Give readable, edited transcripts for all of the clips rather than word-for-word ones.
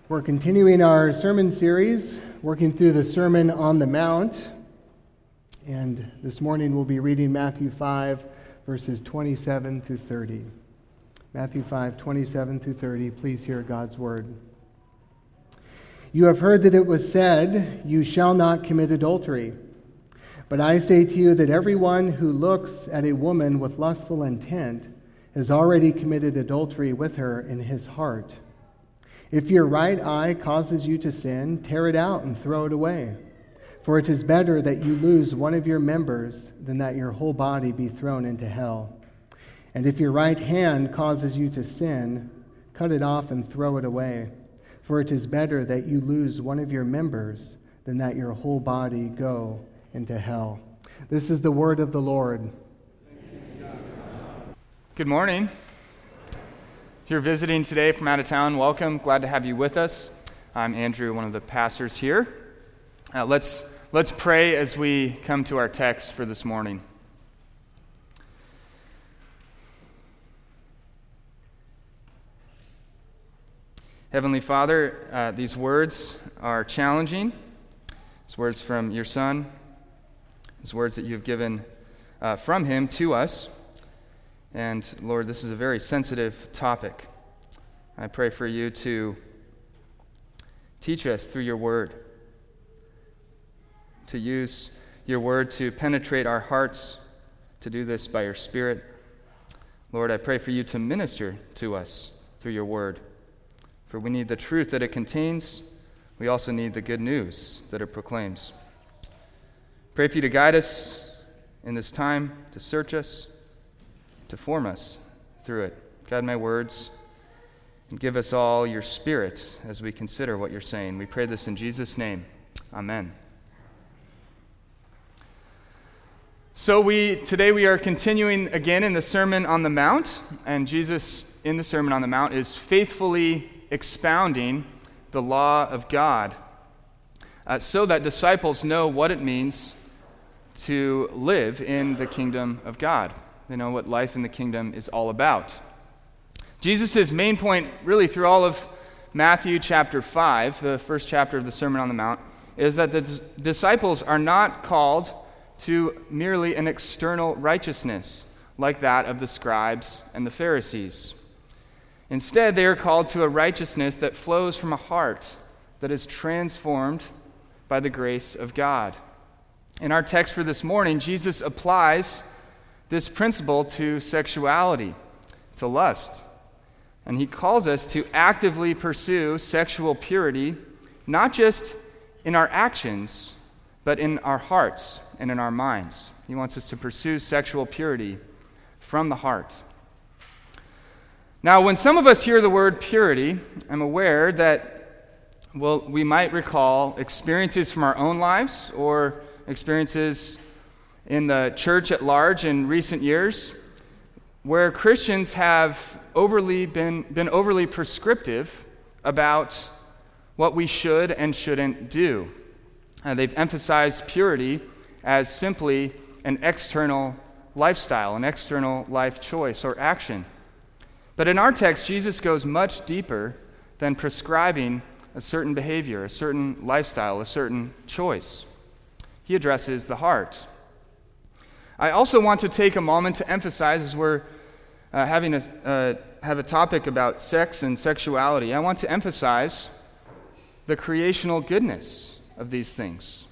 We're continuing our sermon series, working through the Sermon on the Mount. And this morning we'll be reading Matthew 5, verses 27 through 30. Matthew 5, 27 through 30. Please hear God's word. You have heard that it was said, "You shall not commit adultery." But I say to you that everyone who looks at a woman with lustful intent has already committed adultery with her in his heart. If your right eye causes you to sin, tear it out and throw it away. For it is better that you lose one of your members than that your whole body be thrown into hell. And if your right hand causes you to sin, cut it off and throw it away. For it is better that you lose one of your members than that your whole body go into hell. This is the word of the Lord. Good morning. If you're visiting today from out of town, welcome. Glad to have you with us. I'm Andrew, one of the pastors here. Let's pray as we come to our text for this morning. Heavenly Father, these words are challenging. It's words from your Son. It's words that you've given from him to us. And Lord, this is a very sensitive topic. I pray for you to teach us through your word, to use your word to penetrate our hearts, to do this by your Spirit. Lord, I pray for you to minister to us through your word, for we need the truth that it contains. We also need the good news that it proclaims. Pray for you to guide us in this time, to search us, to form us through it. Guide my words and give us all your Spirit as we consider what you're saying. We pray this in Jesus' name. Amen. So today we are continuing again in the Sermon on the Mount, and Jesus in the Sermon on the Mount is faithfully expounding the law of God so that disciples know what it means to live in the kingdom of God. They know what life in the kingdom is all about. Jesus' main point, really through all of Matthew chapter 5, the first chapter of the Sermon on the Mount, is that the disciples are not called to merely an external righteousness like that of the scribes and the Pharisees. Instead, they are called to a righteousness that flows from a heart that is transformed by the grace of God. In our text for this morning, Jesus applies this principle to sexuality, to lust. And he calls us to actively pursue sexual purity, not just in our actions, but in our hearts and in our minds. He wants us to pursue sexual purity from the heart. Now, when some of us hear the word purity, I'm aware that, we might recall experiences from our own lives or experiences in the church at large in recent years where Christians have been overly prescriptive about what we should and shouldn't do. They've emphasized purity as simply an external lifestyle, an external life choice or action. But in our text, Jesus goes much deeper than prescribing a certain behavior, a certain lifestyle, a certain choice. He addresses the heart. I also want to take a moment to emphasize, as we're have a topic about sex and sexuality, I want to emphasize the creational goodness of these things,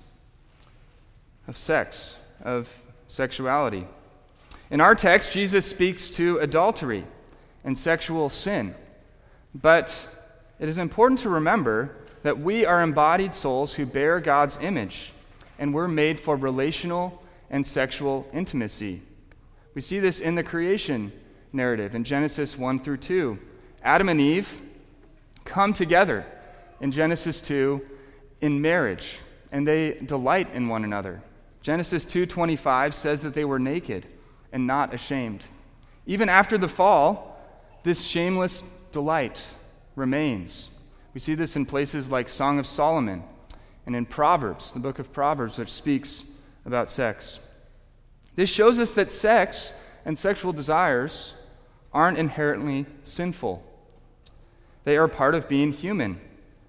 of sex, of sexuality. In our text, Jesus speaks to adultery and sexual sin, but it is important to remember that we are embodied souls who bear God's image, and we're made for relational and sexual intimacy. We see this in the creation narrative in Genesis 1 through 2. Adam and Eve come together in Genesis 2 in marriage, and they delight in one another. Genesis 2:25 says that they were naked and not ashamed. Even after the fall, this shameless delight remains. We see this in places like Song of Solomon and in Proverbs, the book of Proverbs, which speaks about sex. This shows us that sex and sexual desires aren't inherently sinful. They are part of being human,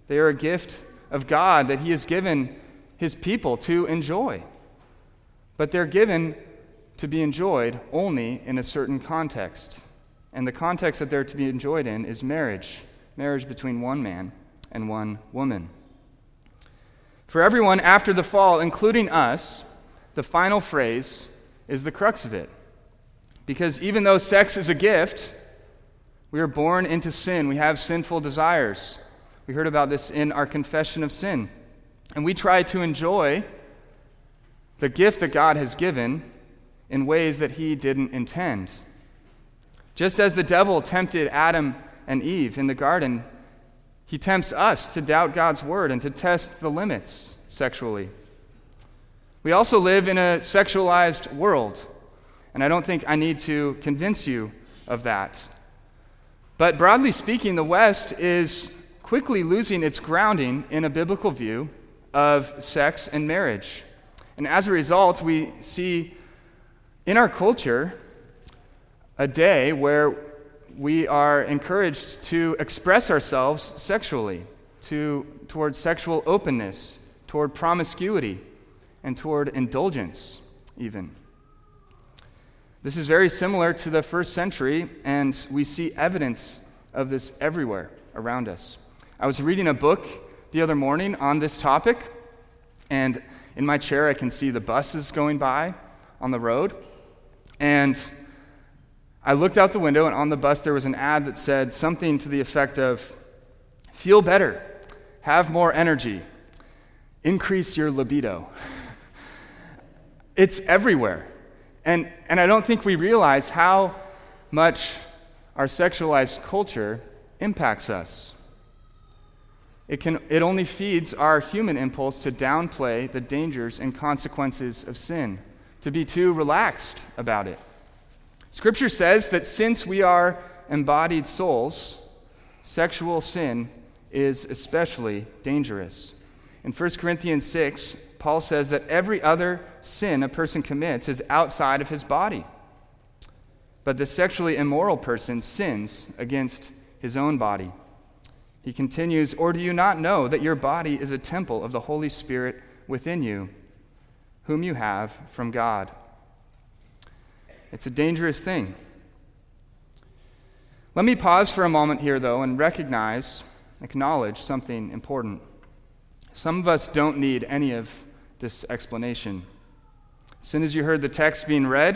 They are a gift of God that He has given His people to enjoy. But they're given to be enjoyed only in a certain context. And the context that they're to be enjoyed in is marriage between one man and one woman. For everyone after the fall, including us, the final phrase is the crux of it. Because even though sex is a gift, we are born into sin. We have sinful desires. We heard about this in our confession of sin. And we try to enjoy the gift that God has given in ways that He didn't intend. Just as the devil tempted Adam and Eve in the garden, he tempts us to doubt God's word and to test the limits sexually. We also live in a sexualized world, and I don't think I need to convince you of that. But broadly speaking, the West is quickly losing its grounding in a biblical view of sex and marriage. And as a result, we see in our culture a day where we are encouraged to express ourselves sexually, toward sexual openness, toward promiscuity, and toward indulgence even. This is very similar to the first century, and we see evidence of this everywhere around us. I was reading a book the other morning on this topic, and in my chair I can see the buses going by on the road, and I looked out the window, and on the bus there was an ad that said something to the effect of, "Feel better, have more energy, increase your libido." It's everywhere. And I don't think we realize how much our sexualized culture impacts us. It only feeds our human impulse to downplay the dangers and consequences of sin, to be too relaxed about it. Scripture says that since we are embodied souls, sexual sin is especially dangerous. In 1 Corinthians 6, Paul says that every other sin a person commits is outside of his body. But the sexually immoral person sins against his own body. He continues, "Or do you not know that your body is a temple of the Holy Spirit within you, whom you have from God?" It's a dangerous thing. Let me pause for a moment here, though, and acknowledge something important. Some of us don't need any of this explanation. As soon as you heard the text being read,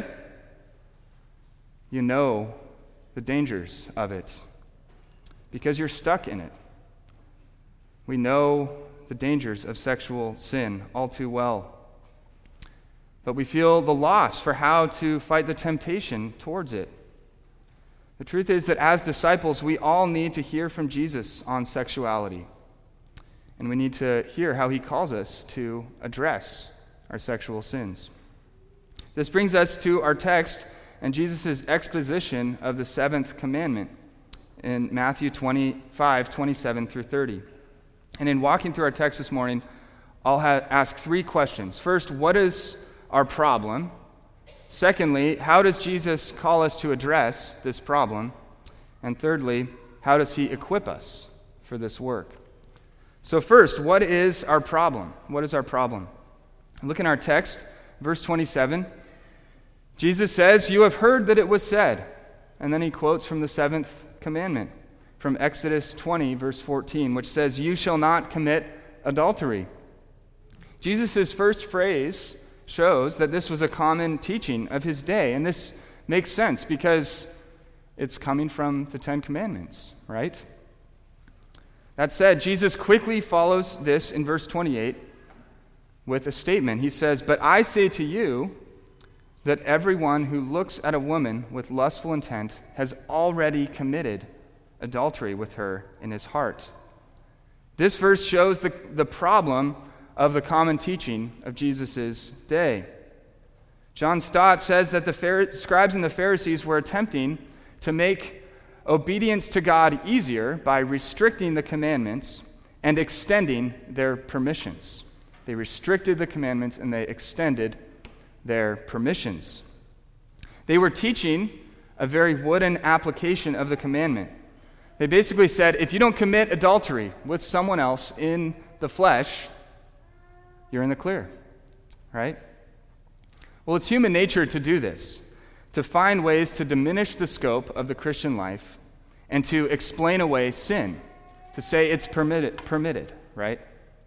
you know the dangers of it, because you're stuck in it. We know the dangers of sexual sin all too well. But we feel the loss for how to fight the temptation towards it. The truth is that as disciples, we all need to hear from Jesus on sexuality. And we need to hear how He calls us to address our sexual sins. This brings us to our text and Jesus' exposition of the seventh commandment in Matthew 25, 27 through 30. And in walking through our text this morning, I'll ask three questions. First, what is our problem? Secondly, how does Jesus call us to address this problem? And thirdly, how does He equip us for this work? So first, what is our problem? What is our problem? Look in our text, verse 27. Jesus says, "You have heard that it was said," and then He quotes from the seventh commandment, from Exodus 20, verse 14, which says, "You shall not commit adultery." Jesus' first phrase shows that this was a common teaching of His day, and this makes sense because it's coming from the Ten Commandments, right? That said, Jesus quickly follows this in verse 28 with a statement. He says, "But I say to you that everyone who looks at a woman with lustful intent has already committed adultery with her in his heart." This verse shows the problem of the common teaching of Jesus' day. John Stott says that the scribes and the Pharisees were attempting to make obedience to God easier by restricting the commandments and extending their permissions. They restricted the commandments and they extended their permissions. They were teaching a very wooden application of the commandment. They basically said, if you don't commit adultery with someone else in the flesh, you're in the clear, right? Well, it's human nature to do this, to find ways to diminish the scope of the Christian life and to explain away sin, to say it's permitted, right?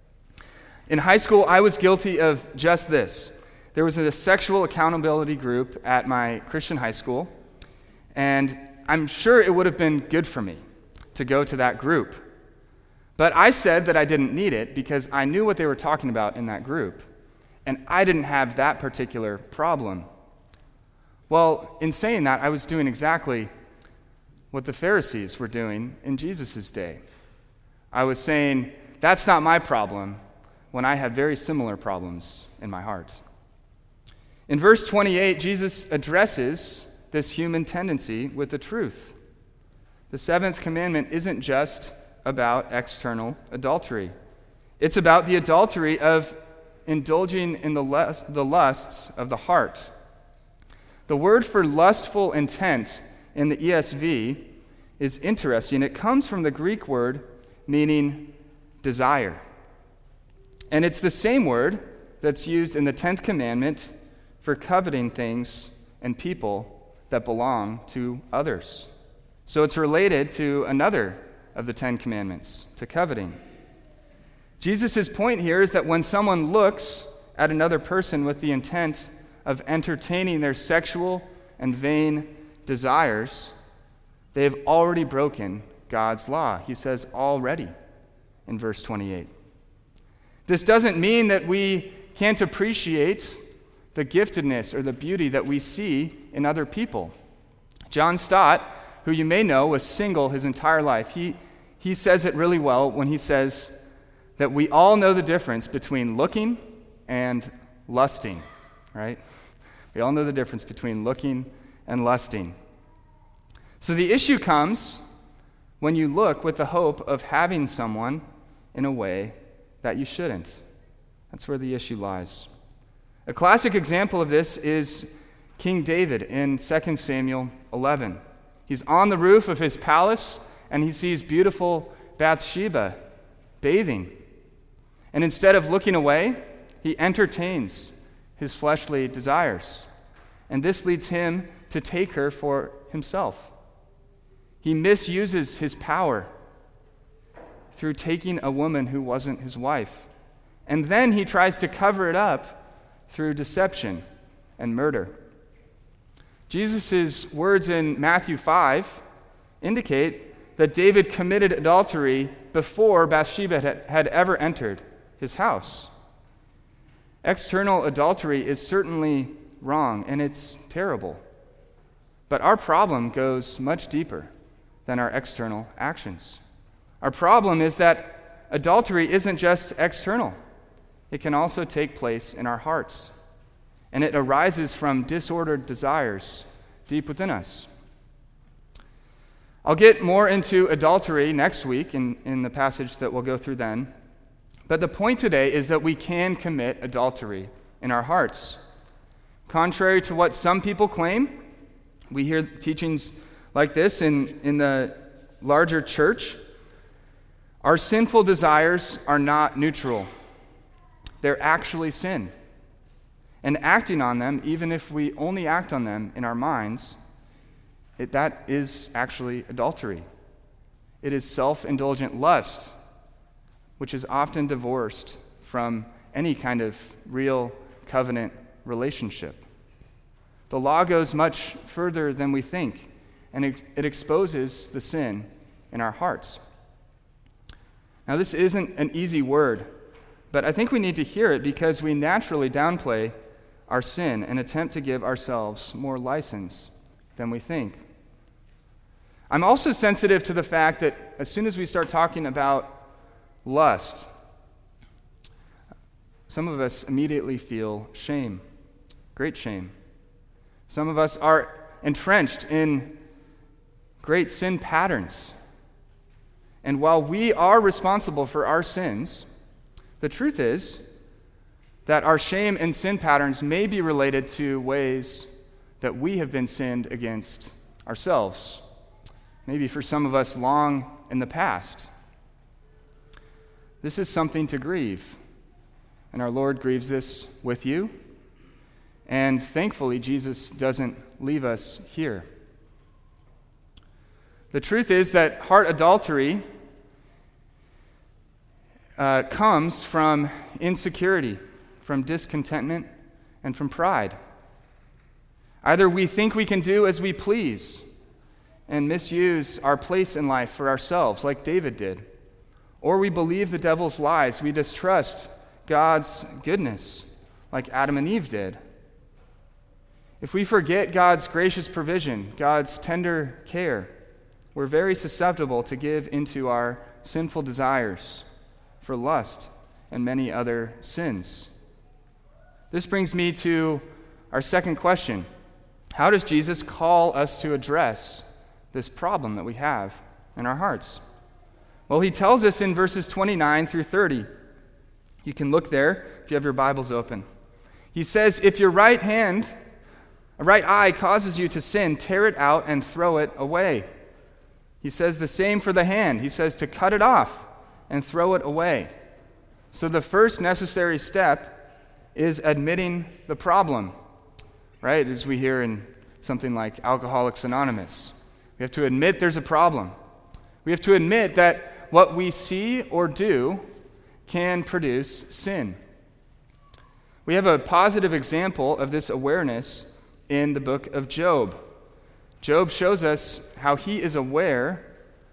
In high school, I was guilty of just this. There was a sexual accountability group at my Christian high school, and I'm sure it would have been good for me to go to that group. But I said that I didn't need it because I knew what they were talking about in that group, and I didn't have that particular problem. Well, in saying that, I was doing exactly what the Pharisees were doing in Jesus' day. I was saying, that's not my problem, when I have very similar problems in my heart. In verse 28, Jesus addresses this human tendency with the truth. The seventh commandment isn't just about external adultery. It's about the adultery of indulging in the lusts of the heart. The word for lustful intent in the ESV is interesting. It comes from the Greek word meaning desire. And it's the same word that's used in the 10th commandment for coveting things and people that belong to others. So it's related to another of the 10 commandments, to coveting. Jesus' point here is that when someone looks at another person with the intent of entertaining their sexual and vain desires, they have already broken God's law. He says already in verse 28. This doesn't mean that we can't appreciate the giftedness or the beauty that we see in other people. John Stott, who you may know, was single his entire life. He says it really well when he says that we all know the difference between looking and lusting, right? We all know the difference between looking and lusting. So the issue comes when you look with the hope of having someone in a way that you shouldn't. That's where the issue lies. A classic example of this is King David in 2 Samuel 11. He's on the roof of his palace, and he sees beautiful Bathsheba bathing. And instead of looking away, he entertains his fleshly desires. And this leads him to take her for himself. He misuses his power through taking a woman who wasn't his wife. And then he tries to cover it up through deception and murder. Jesus' words in Matthew 5 indicate that David committed adultery before Bathsheba had ever entered his house. External adultery is certainly wrong, and it's terrible. But our problem goes much deeper than our external actions. Our problem is that adultery isn't just external. It can also take place in our hearts, and it arises from disordered desires deep within us. I'll get more into adultery next week in the passage that we'll go through then. But the point today is that we can commit adultery in our hearts. Contrary to what some people claim, we hear teachings like this in the larger church. Our sinful desires are not neutral. They're actually sin. And acting on them, even if we only act on them in our minds, that is actually adultery. It is self-indulgent lust, which is often divorced from any kind of real covenant relationship. The law goes much further than we think, and it exposes the sin in our hearts. Now, this isn't an easy word, but I think we need to hear it because we naturally downplay our sin and attempt to give ourselves more license than we think. I'm also sensitive to the fact that as soon as we start talking about lust, some of us immediately feel shame, great shame. Some of us are entrenched in great sin patterns. And while we are responsible for our sins, the truth is that our shame and sin patterns may be related to ways that we have been sinned against ourselves. maybe for some of us long in the past. This is something to grieve, and our Lord grieves this with you, and thankfully Jesus doesn't leave us here. The truth is that heart adultery comes from insecurity, from discontentment, and from pride. Either we think we can do as we please and misuse our place in life for ourselves, like David did, or we believe the devil's lies. We distrust God's goodness, like Adam and Eve did. If we forget God's gracious provision, God's tender care, we're very susceptible to give into our sinful desires for lust and many other sins. This brings me to our second question. How does Jesus call us to address this problem that we have in our hearts? Well, he tells us in verses 29 through 30. You can look there if you have your Bibles open. He says, if your right eye causes you to sin, tear it out and throw it away. He says the same for the hand. He says to cut it off and throw it away. So the first necessary step is admitting the problem, right? As we hear in something like Alcoholics Anonymous. We have to admit there's a problem. We have to admit that what we see or do can produce sin. We have a positive example of this awareness in the book of Job. Job shows us how he is aware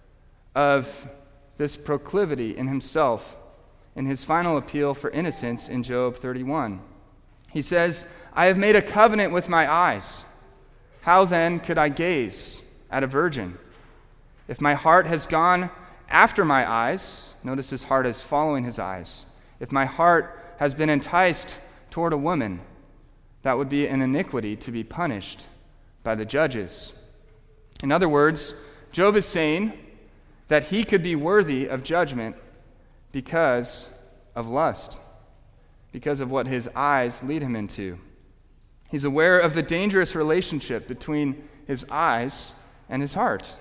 of this proclivity in himself in his final appeal for innocence in Job 31. He says, I have made a covenant with my eyes. How then could I gaze at a virgin? If my heart has gone after my eyes, notice his heart is following his eyes. If my heart has been enticed toward a woman, that would be an iniquity to be punished by the judges. In other words, Job is saying that he could be worthy of judgment because of lust, because of what his eyes lead him into. He's aware of the dangerous relationship between his eyes and his heart.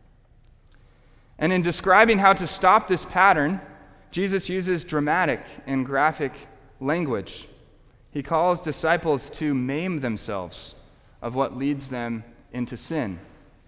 And in describing how to stop this pattern, Jesus uses dramatic and graphic language. He calls disciples to maim themselves of what leads them into sin,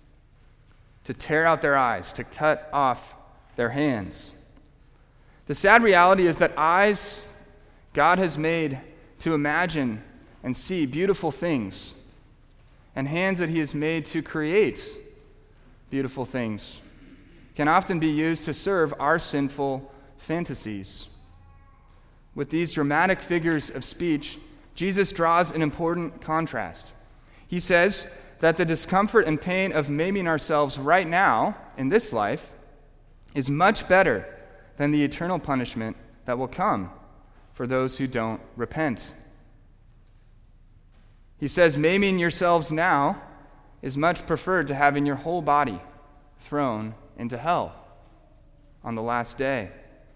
to tear out their eyes, to cut off their hands. The sad reality is that eyes God has made to imagine and see beautiful things, and hands that he has made to create beautiful things, can often be used to serve our sinful fantasies. With these dramatic figures of speech, Jesus draws an important contrast. He says that the discomfort and pain of maiming ourselves right now in this life is much better than the eternal punishment that will come for those who don't repent. He says maiming yourselves now is much preferred to having your whole body thrown into hell on the last day.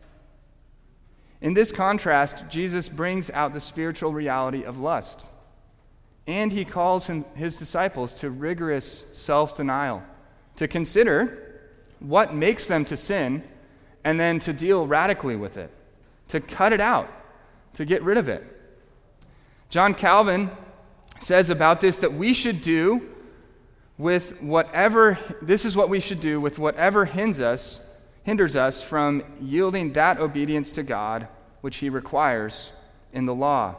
In this contrast, Jesus brings out the spiritual reality of lust, and he calls his disciples to rigorous self-denial, to consider what makes them to sin, and then to deal radically with it, to cut it out, to get rid of it. John Calvin says about this that we should do with whatever, this is what we should do with whatever hinders us from yielding that obedience to God which he requires in the law.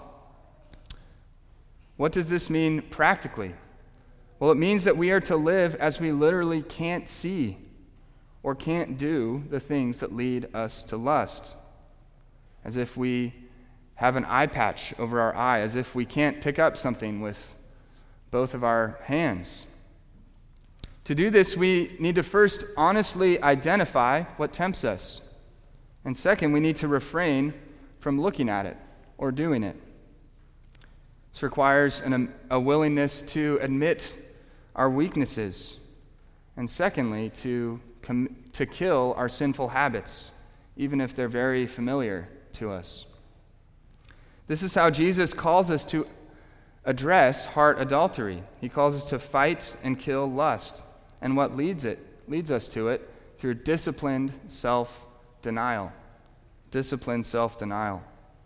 What does this mean practically? Well, it means that we are to live as we literally can't see or can't do the things that lead us to lust. As if we have an eye patch over our eye, as if we can't pick up something with both of our hands. To do this, we need to first honestly identify what tempts us. And second, we need to refrain from looking at it or doing it. This requires a willingness to admit our weaknesses. And secondly, to kill our sinful habits, even if they're very familiar to us. This is how Jesus calls us to address heart adultery. He calls us to fight and kill lust and what leads it leads us to it through disciplined self-denial. Disciplined self-denial.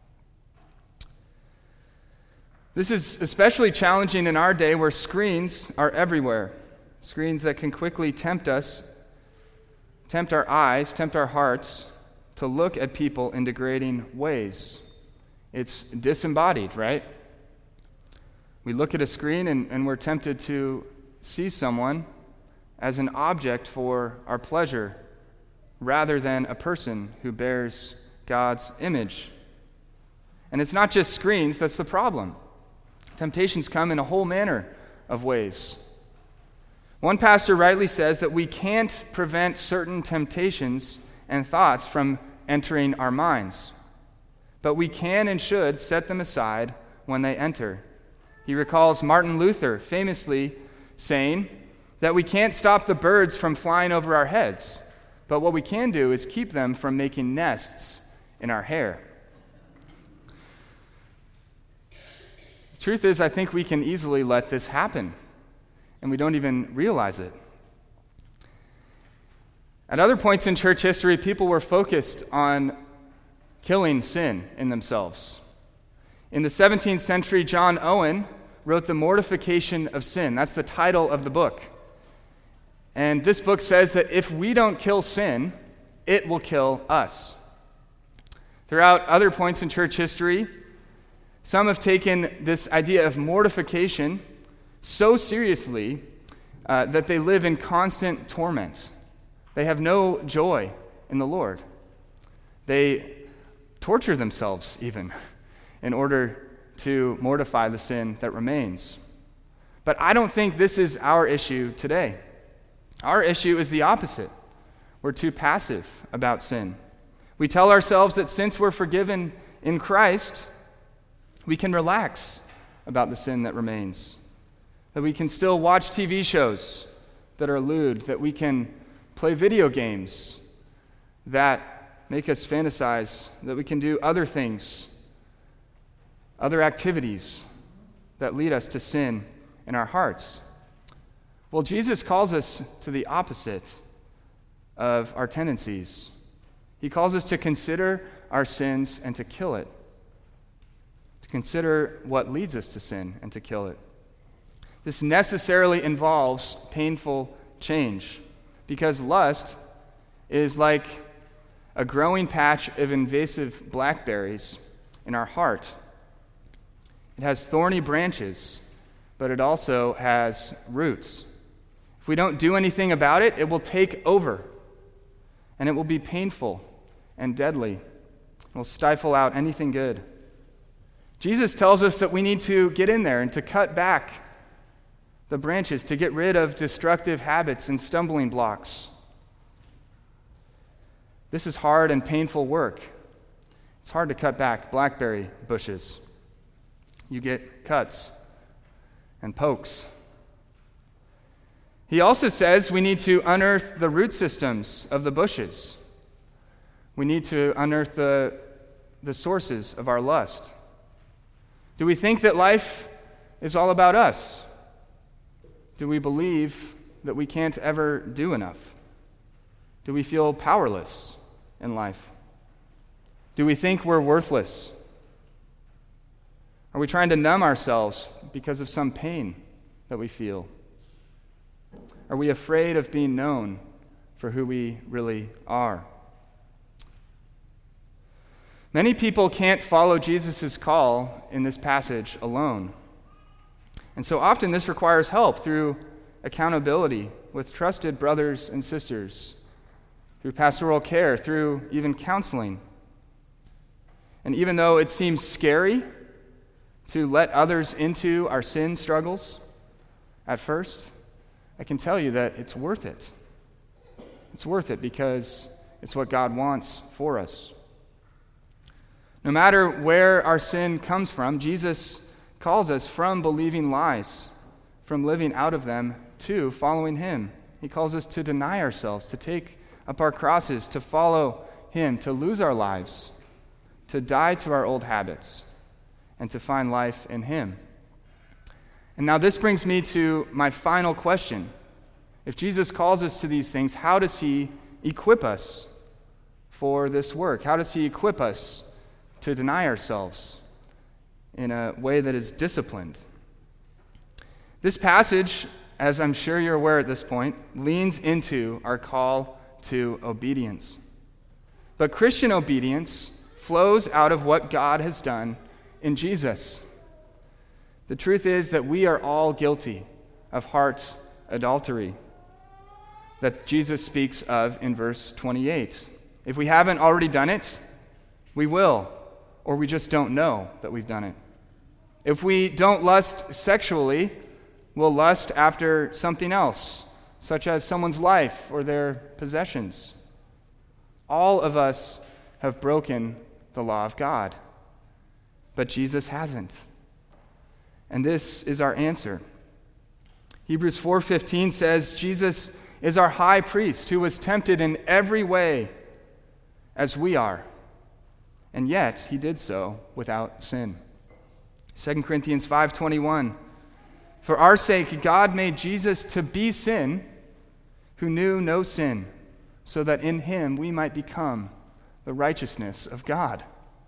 This is especially challenging in our day where screens are everywhere. Screens that can quickly tempt us, tempt our eyes, tempt our hearts to look at people in degrading ways. It's disembodied, right? We look at a screen and we're tempted to see someone as an object for our pleasure rather than a person who bears God's image. And it's not just screens that's the problem. Temptations come in a whole manner of ways. One pastor rightly says that we can't prevent certain temptations and thoughts from entering our minds, but we can and should set them aside when they enter. He recalls Martin Luther famously saying that we can't stop the birds from flying over our heads, but what we can do is keep them from making nests in our hair. The truth is, I think we can easily let this happen, and we don't even realize it. At other points in church history, people were focused on killing sin in themselves. In the 17th century, John Owen wrote The Mortification of Sin. That's the title of the book. And this book says that if we don't kill sin, it will kill us. Throughout other points in church history, some have taken this idea of mortification so seriously that they live in constant torment. They have no joy in the Lord. They torture themselves even in order to mortify the sin that remains. But I don't think this is our issue today. Our issue is the opposite. We're too passive about sin. We tell ourselves that since we're forgiven in Christ, we can relax about the sin that remains, that we can still watch TV shows that are lewd, that we can play video games that make us fantasize, that we can do other things, other activities that lead us to sin in our hearts. Well, Jesus calls us to the opposite of our tendencies. He calls us to consider our sins and to kill it. To consider what leads us to sin and to kill it. This necessarily involves painful change, because lust is like a growing patch of invasive blackberries in our heart. It has thorny branches, but it also has roots. If we don't do anything about it, it will take over, and it will be painful and deadly. It will stifle out anything good. Jesus tells us that we need to get in there and to cut back the branches, to get rid of destructive habits and stumbling blocks. This is hard and painful work. It's hard to cut back blackberry bushes. You get cuts and pokes. He also says we need to unearth the root systems of the bushes. We need to unearth the sources of our lust. Do we think that life is all about us? Do we believe that we can't ever do enough? Do we feel powerless in life? Do we think we're worthless? Are we trying to numb ourselves because of some pain that we feel? Are we afraid of being known for who we really are? Many people can't follow Jesus' call in this passage alone. And so often this requires help through accountability with trusted brothers and sisters, through pastoral care, through even counseling. And even though it seems scary to let others into our sin struggles at first, I can tell you that it's worth it. It's worth it because it's what God wants for us. No matter where our sin comes from, Jesus calls us from believing lies, from living out of them, to following Him. He calls us to deny ourselves, to take up our crosses, to follow Him, to lose our lives, to die to our old habits, and to find life in Him. And now this brings me to my final question. If Jesus calls us to these things, how does he equip us for this work? How does he equip us to deny ourselves in a way that is disciplined? This passage, as I'm sure you're aware at this point, leans into our call to obedience. But Christian obedience flows out of what God has done in Jesus. The truth is that we are all guilty of heart adultery that Jesus speaks of in verse 28. If we haven't already done it, we will, or we just don't know that we've done it. If we don't lust sexually, we'll lust after something else, such as someone's life or their possessions. All of us have broken the law of God, but Jesus hasn't. And this is our answer. Hebrews 4:15 says, Jesus is our high priest who was tempted in every way as we are, and yet he did so without sin. 2 Corinthians 5:21, for our sake God made Jesus to be sin who knew no sin, so that in him we might become the righteousness of God.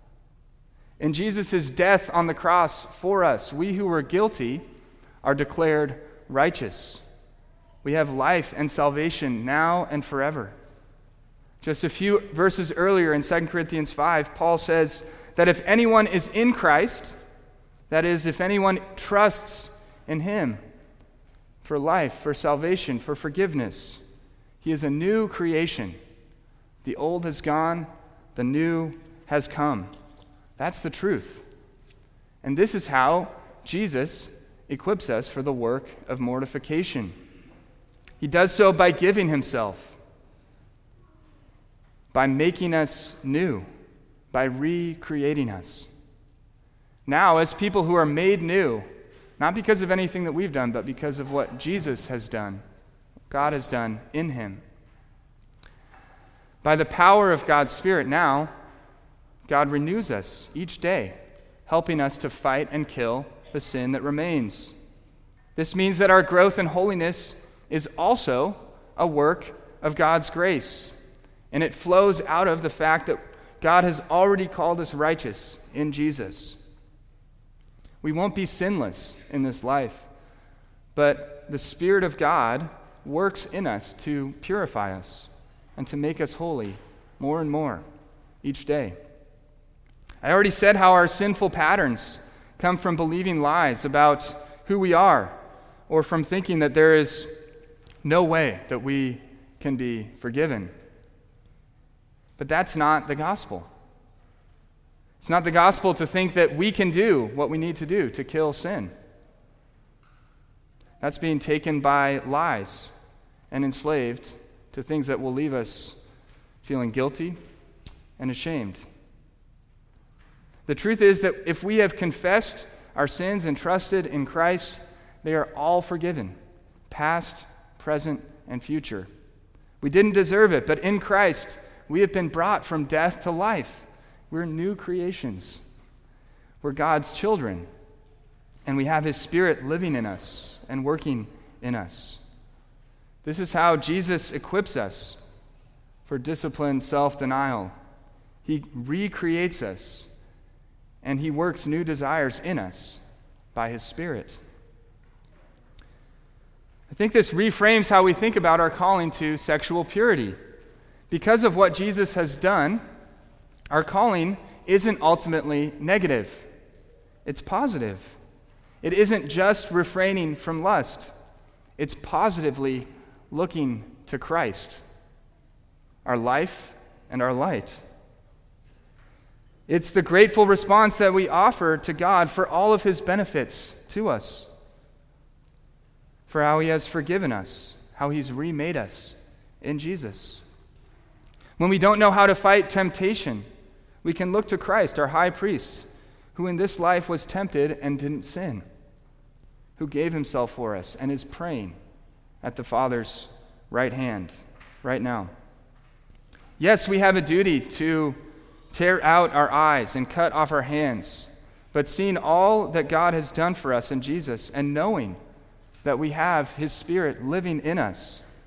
In Jesus' death on the cross for us, we who were guilty are declared righteous. We have life and salvation now and forever. Just a few verses earlier in 2 Corinthians 5, Paul says that if anyone is in Christ, that is, if anyone trusts in him for life, for salvation, for forgiveness, he is a new creation. The old has gone, the new has come. That's the truth. And this is how Jesus equips us for the work of mortification. He does so by giving himself, by making us new, by recreating us. Now, as people who are made new, not because of anything that we've done, but because of what Jesus has done, God has done in him. By the power of God's Spirit now, God renews us each day, helping us to fight and kill the sin that remains. This means that our growth in holiness is also a work of God's grace, and it flows out of the fact that God has already called us righteous in Jesus. We won't be sinless in this life, but the Spirit of God works in us to purify us and to make us holy more and more each day. I already said how our sinful patterns come from believing lies about who we are, or from thinking that there is no way that we can be forgiven. But that's not the gospel. It's not the gospel to think that we can do what we need to do to kill sin. That's being taken by lies and enslaved to things that will leave us feeling guilty and ashamed. The truth is that if we have confessed our sins and trusted in Christ, they are all forgiven, past, present, and future. We didn't deserve it, but in Christ, we have been brought from death to life. We're new creations. We're God's children, and we have his Spirit living in us and working in us. This is how Jesus equips us for disciplined self-denial. He recreates us, and he works new desires in us by his Spirit. I think this reframes how we think about our calling to sexual purity. Because of what Jesus has done, our calling isn't ultimately negative. It's positive. It isn't just refraining from lust. It's positively looking to Christ, our life and our light. It's the grateful response that we offer to God for all of his benefits to us, for how he has forgiven us, how he's remade us in Jesus. When we don't know how to fight temptation, we can look to Christ, our high priest, who in this life was tempted and didn't sin, who gave himself for us and is praying at the Father's right hand right now. Yes, we have a duty to tear out our eyes and cut off our hands, but seeing all that God has done for us in Jesus and knowing that we have his Spirit living in us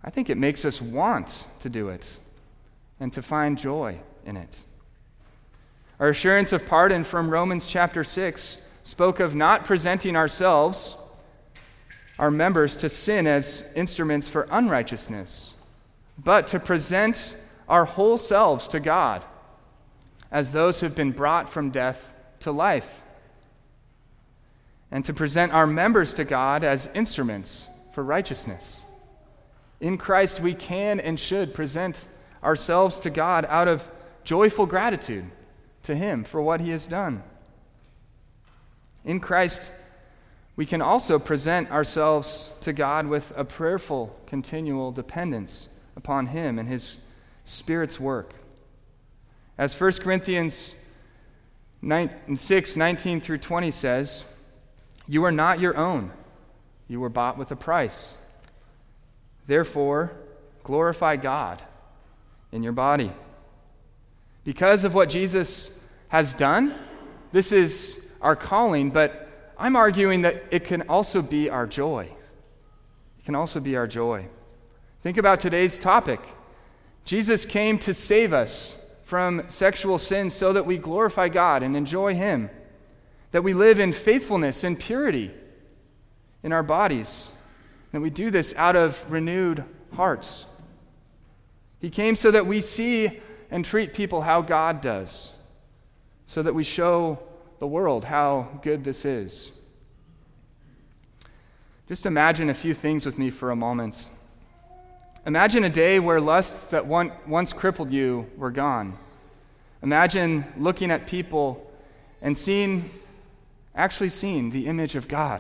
I think it makes us want to do it and to find joy in it. Our assurance of pardon from Romans chapter 6 spoke of not presenting ourselves, our members, to sin as instruments for unrighteousness, but to present our whole selves to God as those who have been brought from death to life, and to present our members to God as instruments for righteousness. In Christ, we can and should present ourselves to God out of joyful gratitude to Him for what He has done. In Christ, we can also present ourselves to God with a prayerful, continual dependence upon Him and His Spirit's work. As 1 Corinthians 6:19 through 20 says, "You are not your own. You were bought with a price. Therefore, glorify God in your body." Because of what Jesus has done, this is our calling, but I'm arguing that it can also be our joy. It can also be our joy. Think about today's topic. Jesus came to save us from sexual sin so that we glorify God and enjoy Him, that we live in faithfulness and purity in our bodies, that we do this out of renewed hearts. He came so that we see and treat people how God does, so that we show the world how good this is. Just imagine a few things with me for a moment. Imagine a day where lusts that once crippled you were gone. Imagine looking at people and actually seeing the image of God.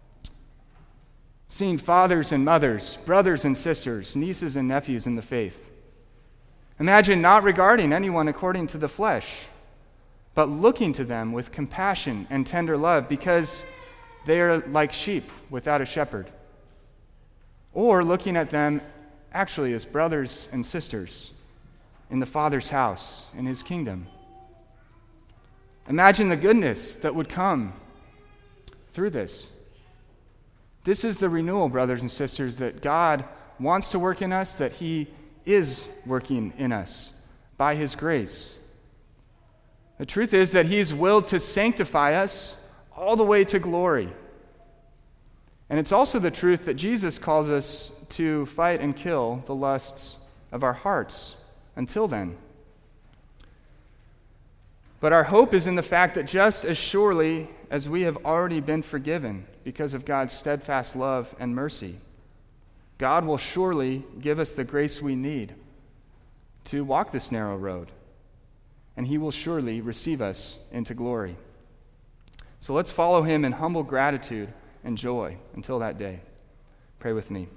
Seeing fathers and mothers, brothers and sisters, nieces and nephews in the faith. Imagine not regarding anyone according to the flesh, but looking to them with compassion and tender love because they are like sheep without a shepherd. Or looking at them actually as brothers and sisters in the Father's house, in His kingdom. Imagine the goodness that would come through this. This is the renewal, brothers and sisters, that God wants to work in us, that He is working in us by His grace. The truth is that He's willed to sanctify us all the way to glory. And it's also the truth that Jesus calls us to fight and kill the lusts of our hearts until then. But our hope is in the fact that just as surely as we have already been forgiven because of God's steadfast love and mercy, God will surely give us the grace we need to walk this narrow road, and He will surely receive us into glory. So let's follow Him in humble gratitude and joy until that day. Pray with me.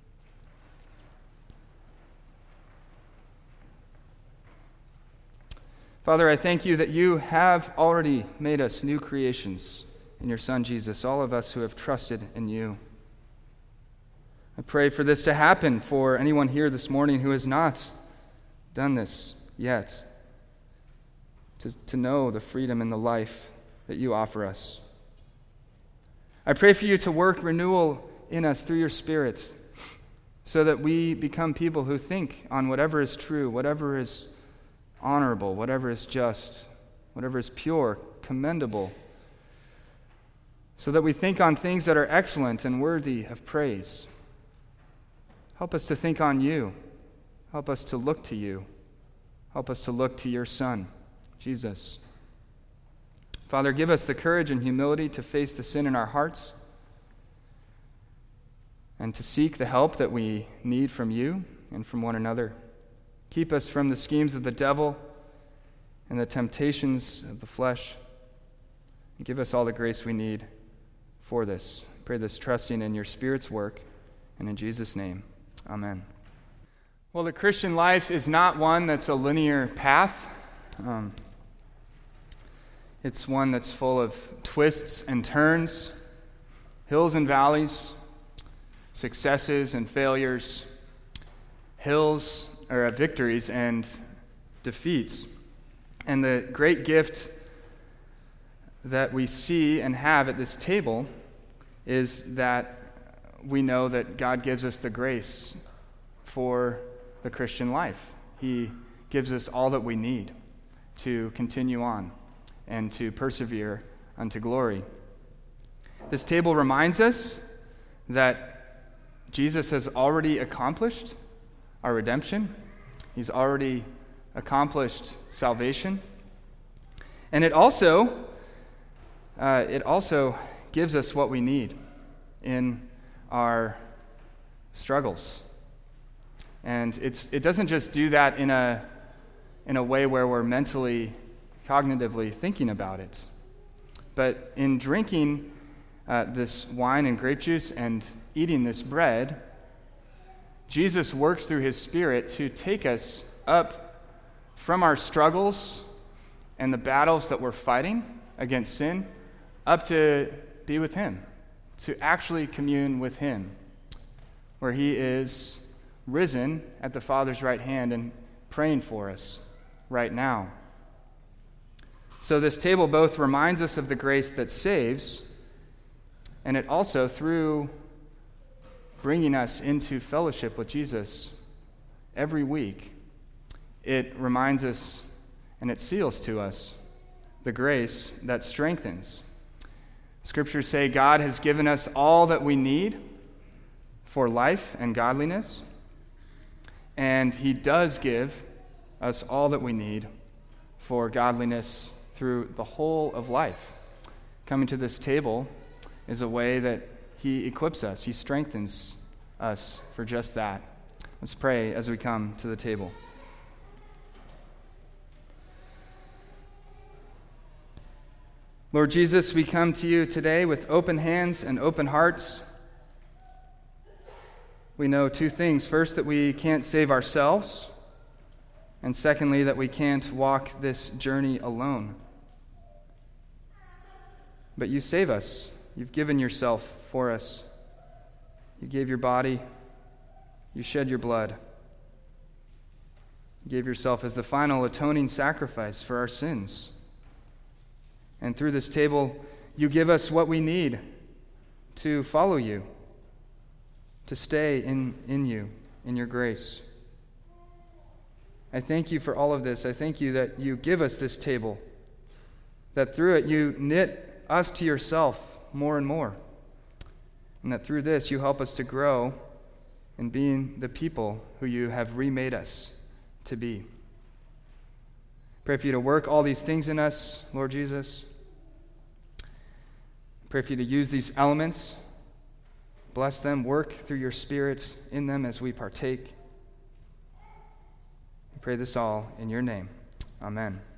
Father, I thank You that You have already made us new creations in Your Son Jesus, all of us who have trusted in You. I pray for this to happen for anyone here this morning who has not done this yet, to know the freedom and the life that You offer us. I pray for You to work renewal in us through Your Spirit so that we become people who think on whatever is true, whatever is honorable, whatever is just, whatever is pure, commendable, so that we think on things that are excellent and worthy of praise. Help us to think on You. Help us to look to You. Help us to look to Your Son, Jesus. Father, give us the courage and humility to face the sin in our hearts and to seek the help that we need from You and from one another. Keep us from the schemes of the devil and the temptations of the flesh. And give us all the grace we need for this. I pray this trusting in Your Spirit's work, and in Jesus' name, amen. Well, the Christian life is not one that's a linear path. It's one that's full of twists and turns, hills and valleys, successes and failures, victories and defeats. And the great gift that we see and have at this table is that we know that God gives us the grace for the Christian life. He gives us all that we need to continue on and to persevere unto glory. This table reminds us that Jesus has already accomplished our redemption. He's already accomplished salvation. And it also gives us what we need in our struggles. And it doesn't just do that in a way where we're mentally, cognitively thinking about it. But in drinking this wine and grape juice and eating this bread, Jesus works through his Spirit to take us up from our struggles and the battles that we're fighting against sin, up to be with him, to actually commune with him, where he is risen at the Father's right hand and praying for us right now. So this table both reminds us of the grace that saves, and it also, through bringing us into fellowship with Jesus every week, it reminds us and it seals to us the grace that strengthens. Scriptures say God has given us all that we need for life and godliness, and he does give us all that we need for godliness through the whole of life. Coming to this table is a way that he equips us, he strengthens us for just that. Let's pray as we come to the table. Lord Jesus, we come to you today with open hands and open hearts. We know two things. First, that we can't save ourselves. And secondly, that we can't walk this journey alone. But you save us. You've given yourself for us. You gave your body. You shed your blood. You gave yourself as the final atoning sacrifice for our sins. And through this table, you give us what we need to follow you, to stay in you, in your grace. I thank you for all of this. I thank you that you give us this table, that through it you knit us to yourself more and more, and that through this you help us to grow in being the people who you have remade us to be. Pray for you to work all these things in us, Lord Jesus. Pray for you to use these elements, bless them, work through your Spirit in them as we partake. We pray this all in your name. Amen.